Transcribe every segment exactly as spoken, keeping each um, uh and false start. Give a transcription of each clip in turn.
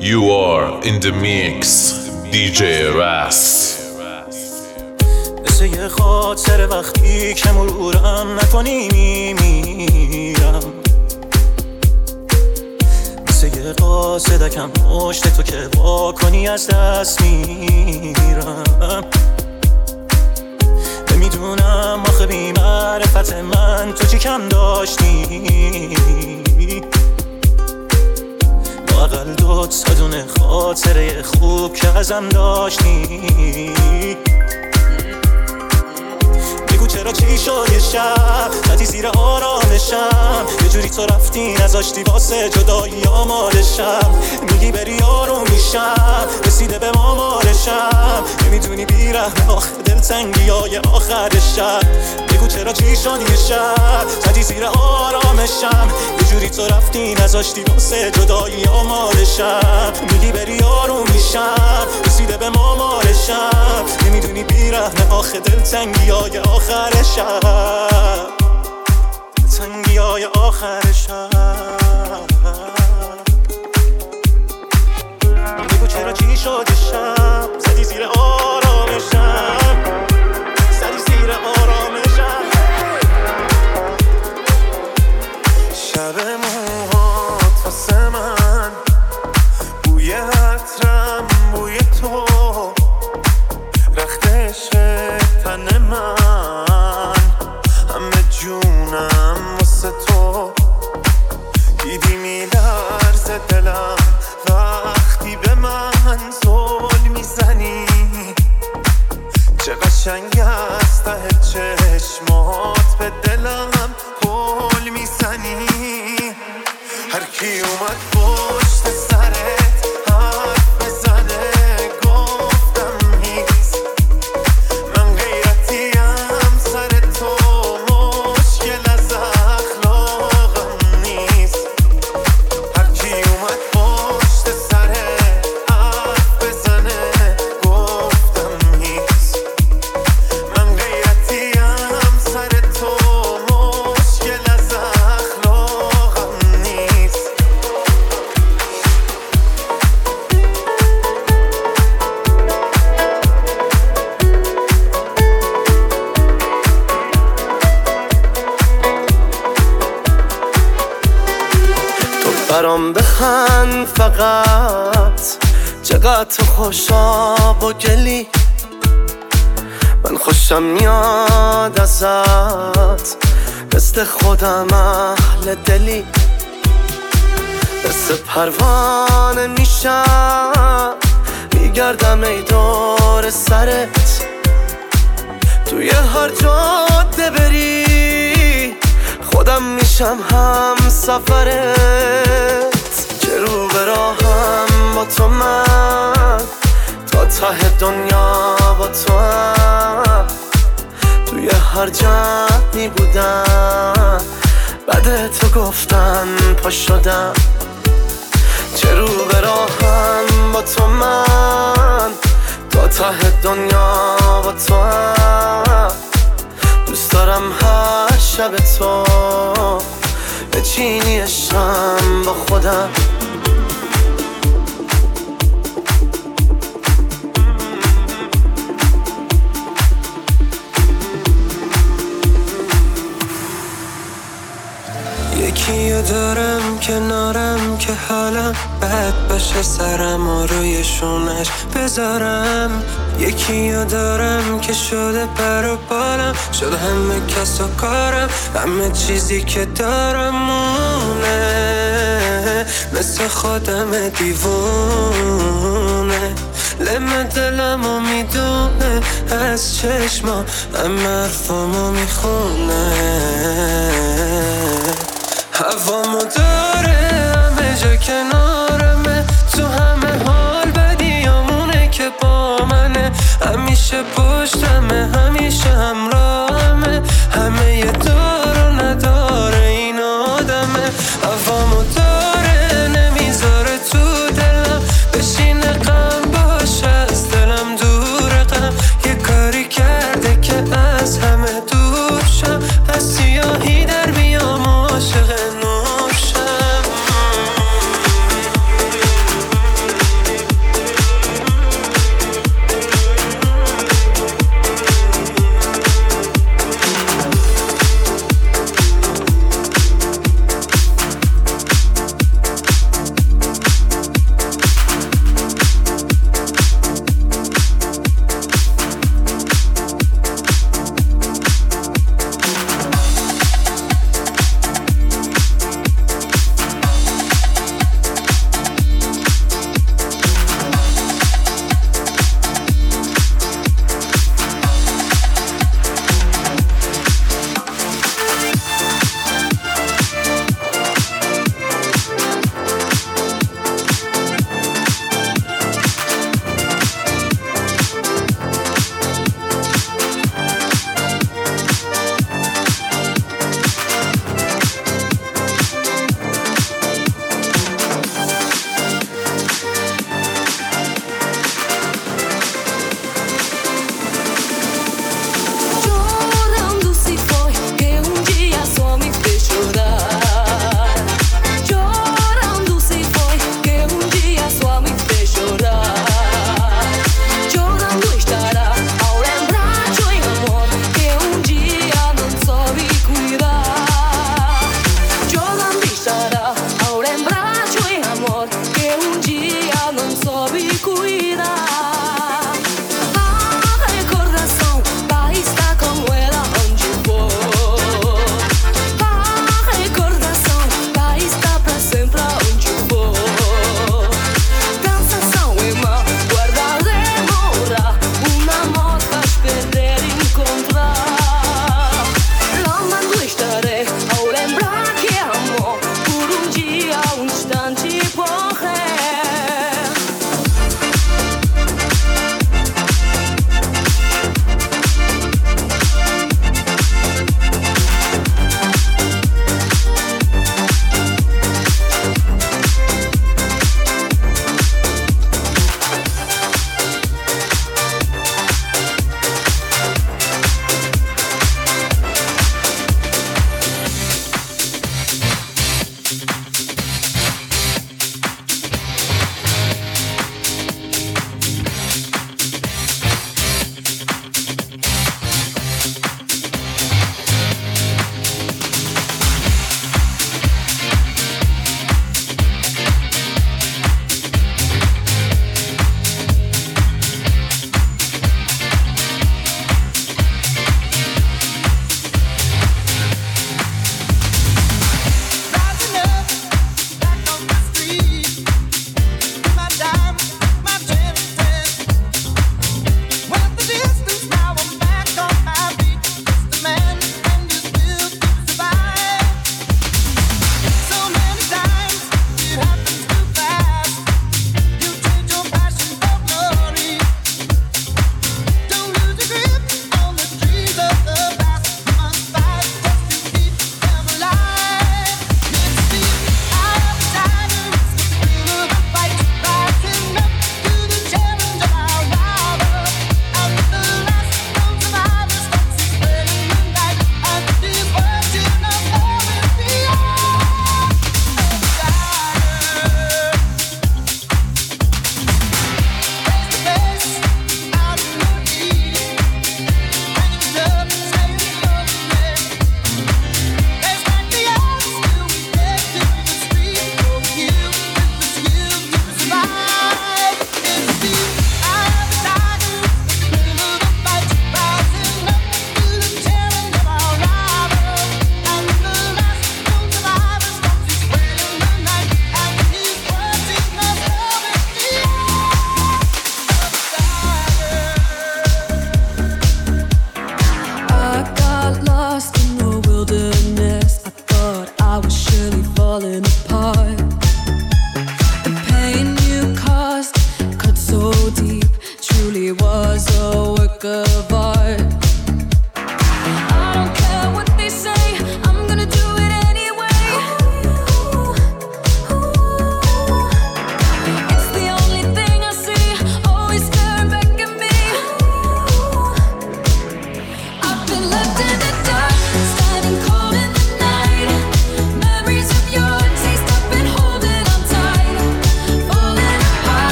You are in the mix دی جی راس. مثل یه خاطر وقتی که مرورم نکنی میمیرم، مثل یه قاصدکم پشت تو که با کنی از دست میرم. نمیدونم آخه بی معرفت من تو چی کم داشتی، لااقل دو تا دونه خاطره خوب که ازم داشتی. بگو چرا چی شد یه شب زدی زیر آرامشم، یه جوری تو رفتی نذاشتی واسه جدایی آمادشم. میگی بری آروم میشم، رسیده به مامارشم، نمیدونی بیرحم آخه دلتنگی های آخر شب. بگو چرا چی شد یه شب زدی زیر آرامشم، یه جوری تو رفتی نذاشتی واسه جدایی آمادشم. میگی بری آروم میشم، رسیده به مامارشم، نمیدونی بیرحم آخه دلتنگی های آخر شب، دلتنگی های آخر شب. بگو چرا چی شد یه شب زدی زیر آرامشم، زدی زیر آرامشم. شب موهات واسه من بوی عطرم، بوی تو رخت عشق تن من، همه جونم واسه تو. دیدی میلرزه دلم وقتی به من زل میزنی، چه قشنگ است ته چشمات به دلم پل میزنی. هر کی اومد پشت سرت حرف بزنه گفتم نیست، من غیرتیم سر تو مشکل از اخلاقم نیست. هر کی اومد پشت سرت حرف بزنه گفتم نیست، من غیرتیم سر تو مشکل از اخلاقم نیست. تو برام بخند فقط، چقدر تو خوشاب و گلی، من خوشم میاد ازت، مثل خودم اهل دلی. مثل پروانه میشم میگردم ای دور سرت، توی هر جاده بری خودم میشم هم سفرت. که رو به راهم با تو من، تا ته دنیا با تو هم، توی هر جمعی بودم بعد تو گفتن پا شدم. چه رو به راهم با تو من، تا ته دنیا با تو هم، دوست دارم هر شب تو بچینی شم با خودم. یکیو دارم کنارم که حالم بد باشه، سرم روی شونش بذارم. یکیو دارم که شده پر و بالم، شده همه کس و کارم، همه چیزی که دارم مونه، مثل خودم دیوونه. لم دلمو میدونه از چشما، همه حرفامو میخونه. هوامو داره همه جا کنارمه، تو همه حال بدیامونه که با منه، همیشه پشتمه، همیشه همراهمه، همه یه دار و نداره این آدمه. هوامو داره نمیذاره تو دلم بشینه، غم باشه از دلم دور، غم یه کاری کرده که از همه دور شم، از سیاهی در بیام عاشق نور شم.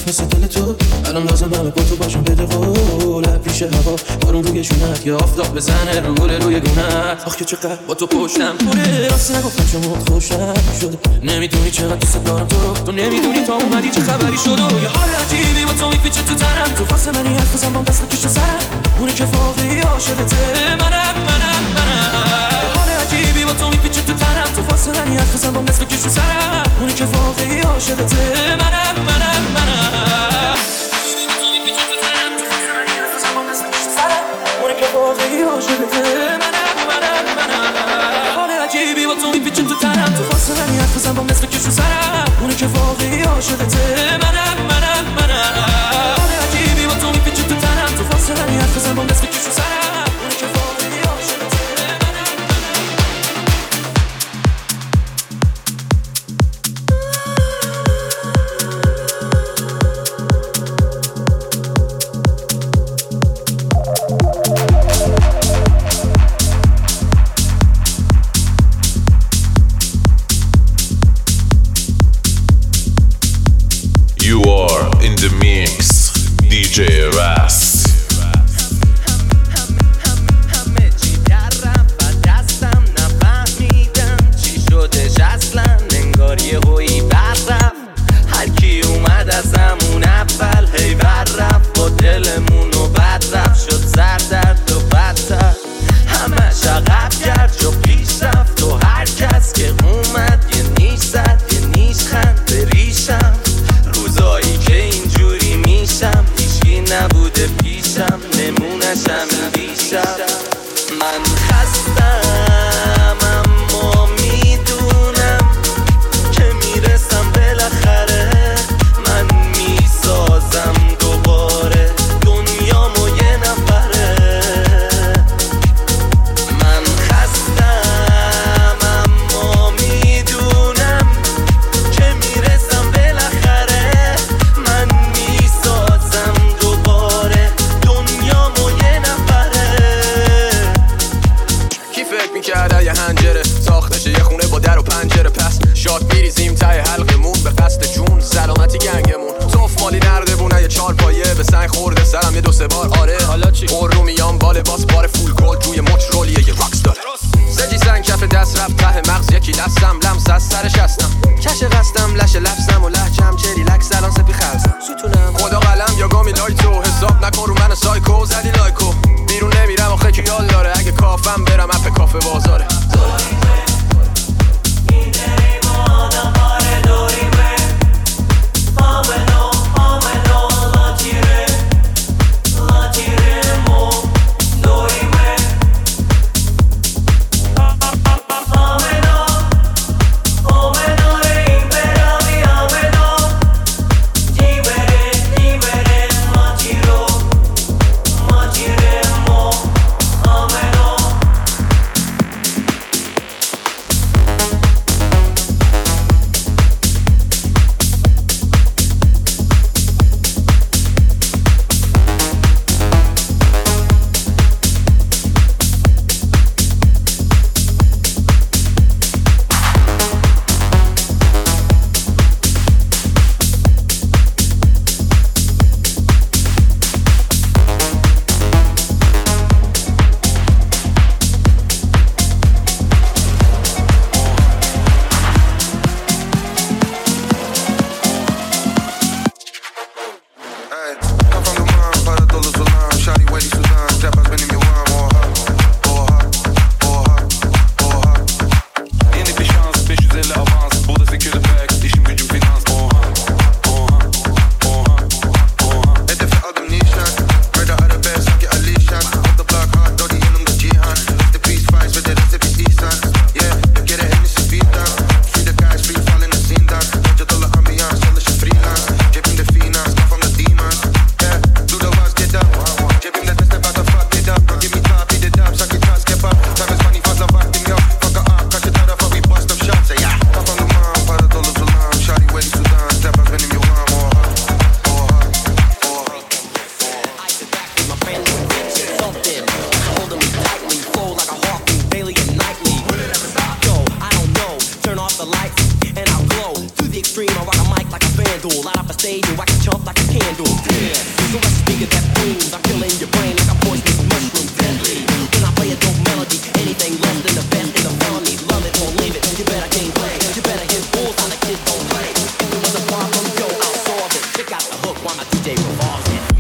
مثل دل تو الان لازم همه با تو باشم بده قول پیش هوا بارون روی جونت یا آفتاب بزنه رو گل روی گونت آخ که چقدر با تو پشتم پره راستی نگفتم چون خوشم شده نمیدونی چقدر دوست دارم تو رو تو نمیدونی تا اومدی چه خبری شده یه حال عجیبی با تو میپیچه تو تنم تو واسه منی حرف بزن بام دست بکش تو سرم اونی که واقعی عاشقته منم منم منم حال عجیبی با تو میپیچه تو تنم تو واسه منی حرف بزن بام دست بکش تو سرم اونی که واقعی عاشقته منم منم منم واقعی عاشقته منم منم منم حال عجیبی با تو میپیچه تو تنم تو واسه منی حرف بزن بام دست بکش تو سرم اونی که واقعی عاشقته منم منم منم حال عجیبی با تو میپیچه تو تنم تو واسه منی حرف بزن بام دست بکش تو سرم اونی که واقعی عاشقته You are in the mix, دی جی Ras. همه چی در رفت و دستم نفهمیدم چی شدش اصلا انگار یه هویی بر رفت هر کی اومد از همون اول هی بر رفت با دلمون و بد رفت شد سردرد و بدتر همش عقب کرد جو پیش رفت و هر کس که اومد یه نیش زد یه نیش خند به ریشم روزایی که اینجوری میشم هیچکی نبوده پیشم نمونشم بیشم من خستم اما میدونم که میرسم بالاخره من میسازم دوباره دنیامو یه نفره من خستم اما میدونم که میرسم بالاخره من میسازم دوباره دنیامو یه نفره کی فکر میکرده یه هنجره ساختشه یه خونه با در و پنجره پس شاد میریزیم ته حلقمون به قصد جون سلامتی گنگمون توف مالی نرده بونه یه چار پایه به سنگ خورده سرم یه دو سه بار آره حالا چی قر رو میام باله باس بار فول گولد روی مچ رولیه یه راکس داره سجی سنگ کف دست رفت ته مغز یکی لفظم لمس از سرش هستم کش قصدم لش لفظم و لحجم چری لک سلان سپی خلصم ستونم خدا قلم یا گامی لایتو حساب نکن رو من سایکو زدی لایکو بیرون نمیرم آخه که یال داره اگه کافم برم اپ کافه بازاره the lights and I'll flow to the extreme. I rock a mic like a vandal, light up a stage and wax a chump like a candle. Yeah, so let's speak of that booms. I'm killing your brain like a poisonous mushroom. Deadly. When I play a dope melody, anything less than the best in the felony. Love it or leave it. You better game play. You better hit bulls on the kids don't play. If there was a problem, yo, I'll solve it. Pick out the hook while my D J revolves it.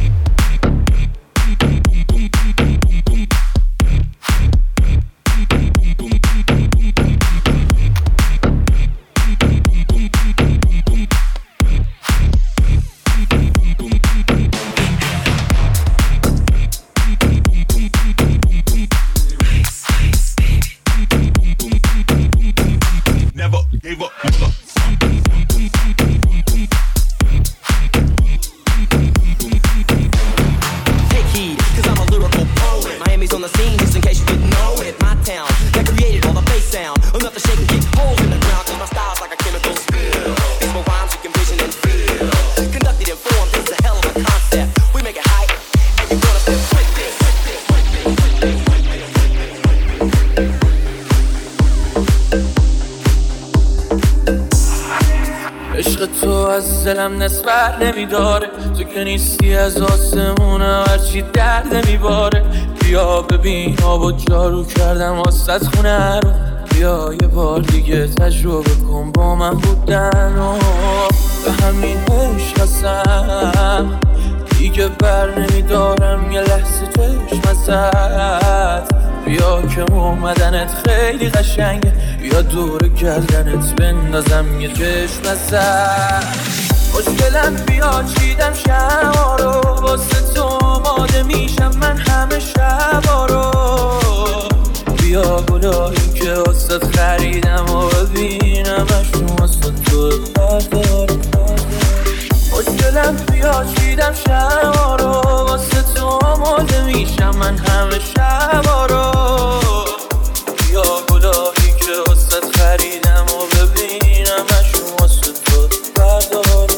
دلم نسبر نمیداره تو که نیستی از آسمونه هرچی درد میباره بیا ببین آبا جارو کردم واسه خونه رو بیا یه بار دیگه تجربه کن با من بودن و به همین عشق هستم دیگه بر نمیدارم یه لحظه چشم ازت بیا که اومدنت خیلی قشنگه بیا دور گردنت بندازم یه چشم ازت خوشگلم بیا چیدم شبا رو واسه تو آماده میشم من همه شبا رو بیا گلایی که واسه خریدم و ببینم اشون واسه تو بردارم خوشگلم بیا چیدم شبا رو واسه تو آماده میشم من همه شبا رو بیا گلایی که واسه خریدم و ببینم اشون واسه تو بردارم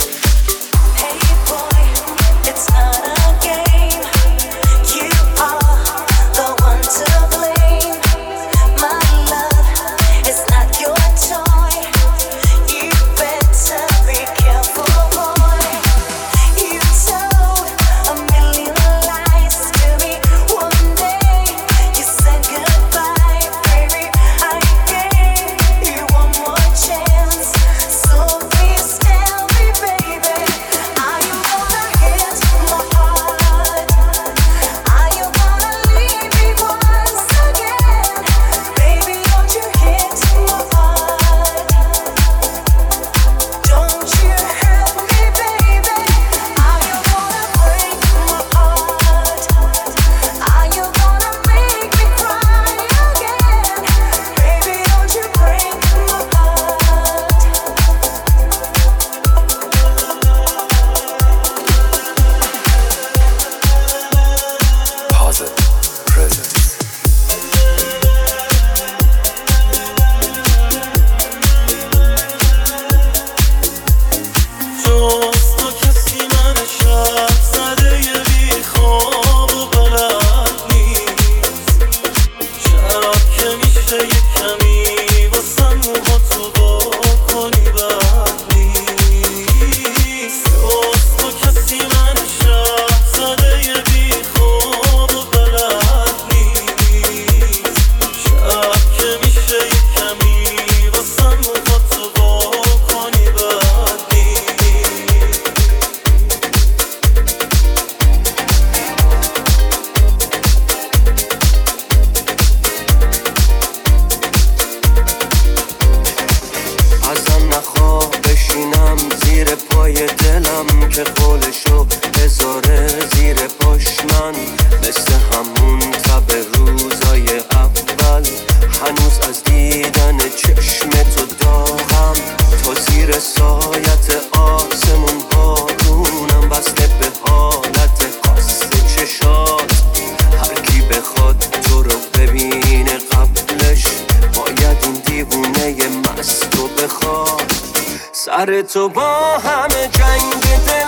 سر تو با همه جنگ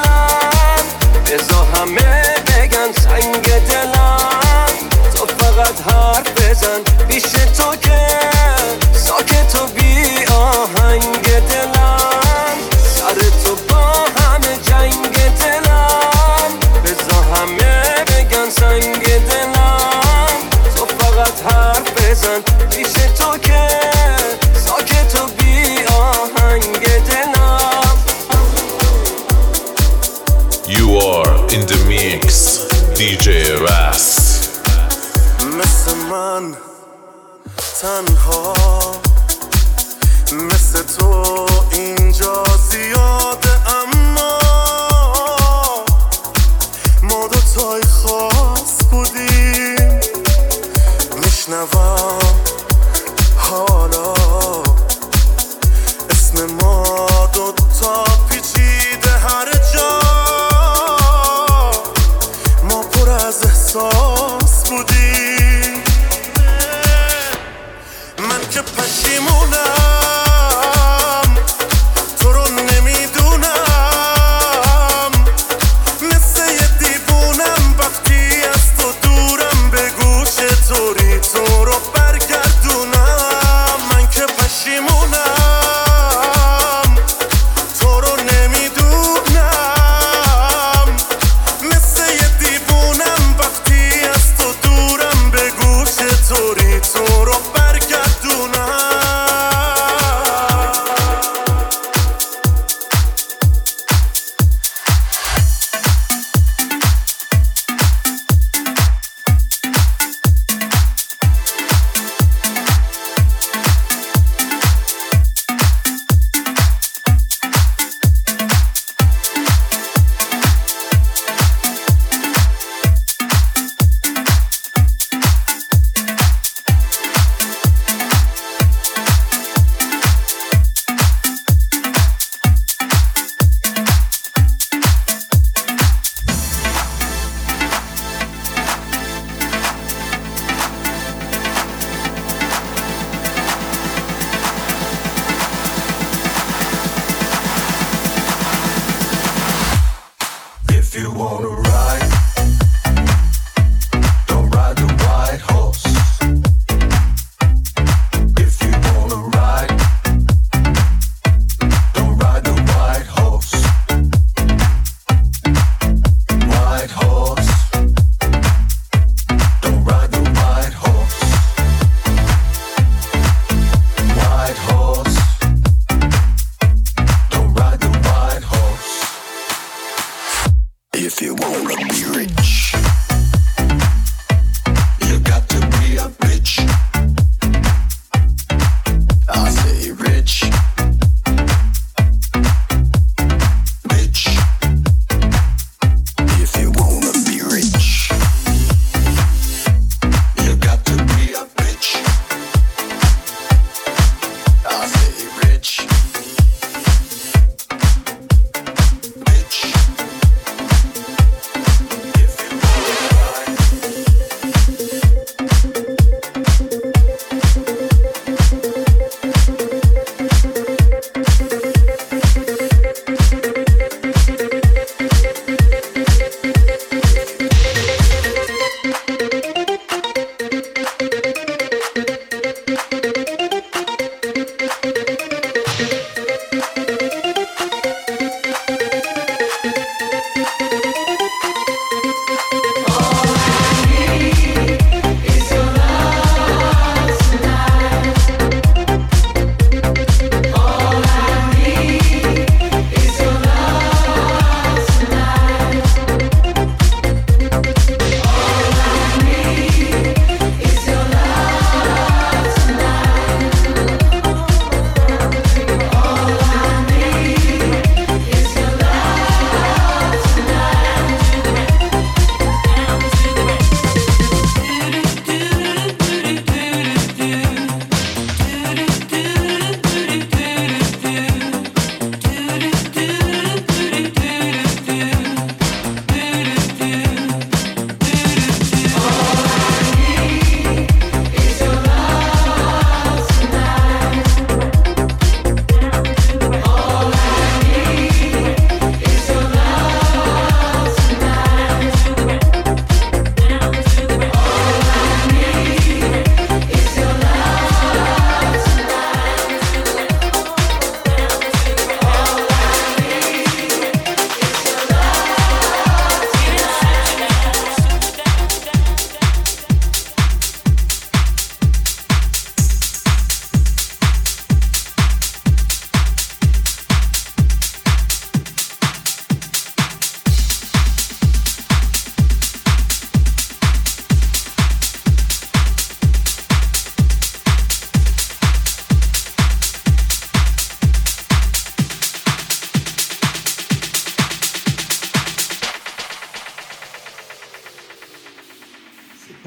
دلم بذار همه بگن سنگ دلم تو فقط حرف بزن پیش تو که ساکت و بی آهنگ دلم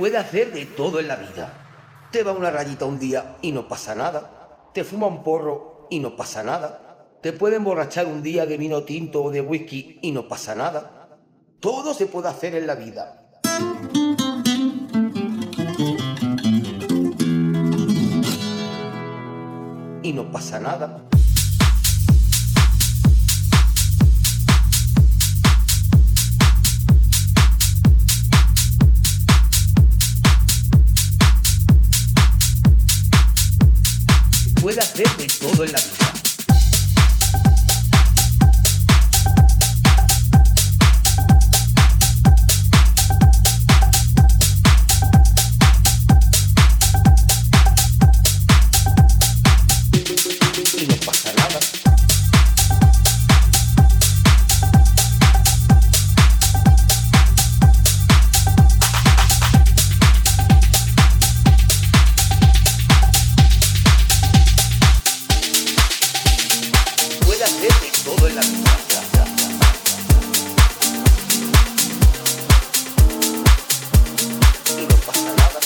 puede hacer de todo en la vida. Te va una rayita un día y no pasa nada. Te fuma un porro y no pasa nada. Te puede emborrachar un día de vino tinto o de whisky y no pasa nada. Todo se puede hacer en la vida. Y no pasa nada. Puede hacer de todo en la vida. Y no pasa nada. Todo en la vida. Y no pasa nada.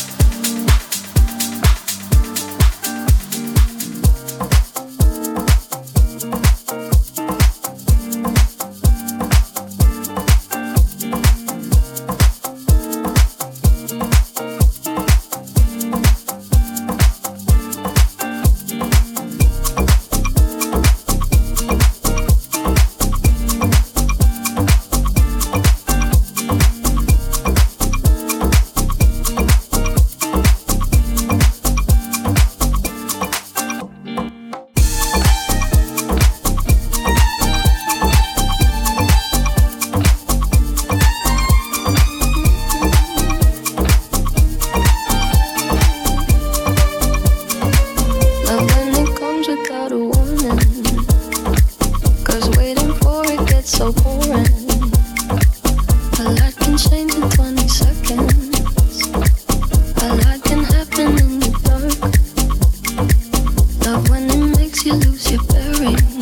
When it makes you lose your bearings.